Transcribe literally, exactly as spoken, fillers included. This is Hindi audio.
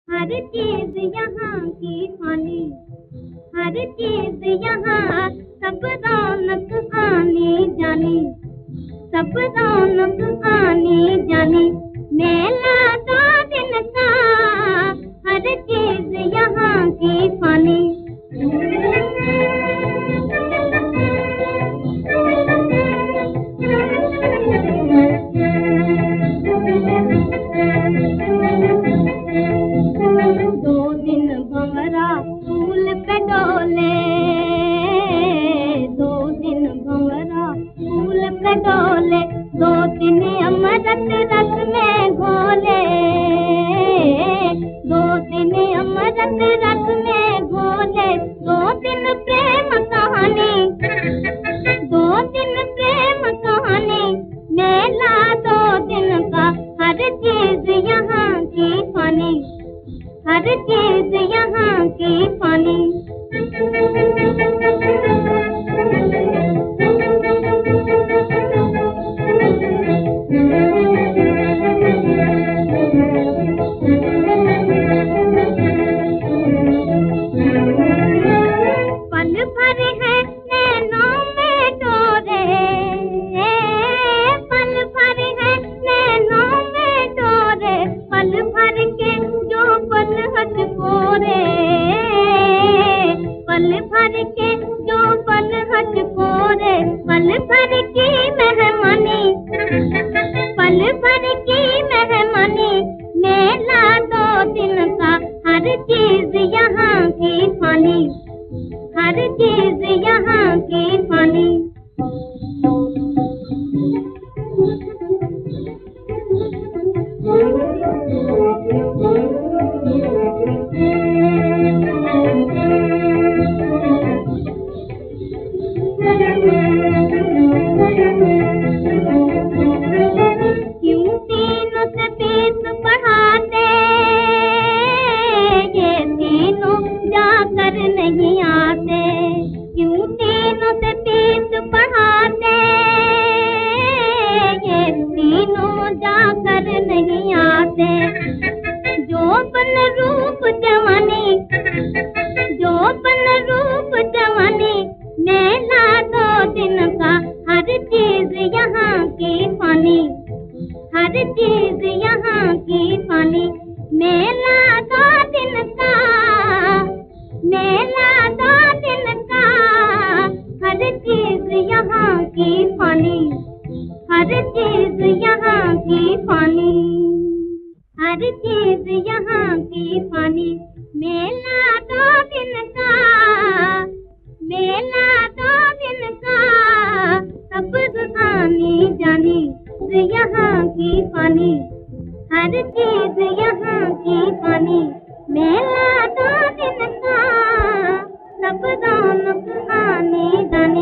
हर चीज यहाँ की फानी, हर चीज यहाँ सब रौनक आने जाने, सब रौनक आने जाने। मेला दो दिन का, हर चीज यहाँ की फानी। दो दिन भंवरा फूल पे डोले, दो दिन भंवरा फूल पे डोले, दो दिन अमृत रस में घोले, दो दिन अमृत रस में घोले। दो दिन प्रेम कहानी, दो दिन प्रेम कहानी। मेला दो दिन का, हर चीज यहाँ की फानी, हर चीज यहाँ की फानी। पल भर है नैनों में डोरे, पल भर है नैनों में डोरे, पल भर के जो पल हट कोरे, पल भर के जो पल हट कोरे। पल भर की मेहमानी, पल भर की मेहमानी। मेला दो दिन का, हर चीज यहाँ की फानी, हर चीज यहाँ की फानी। क्यों तीनों से फीस बढ़ाते, ये तीनों जाकर नहीं आते। क्यों तीनों से फीस बढ़ाते, ये तीनों जाकर नहीं आते। जोबन रूप जवानी, जोबन रूप जवानी। मेला दो दिन का, हर चीज यहाँ की फानी, हर चीज यहाँ की फानी। मेला दो दिन का, मेला दो दिन का, हर चीज यहाँ की फानी, हर चीज यहाँ की फानी, हर चीज यहाँ की फानी। मेला दो दिन का, मेला दो दिन का, सब आने जाने यहाँ की फानी, हर चीज यहाँ की फानी। मेला दो दिन का, सब रौनक आने जाने।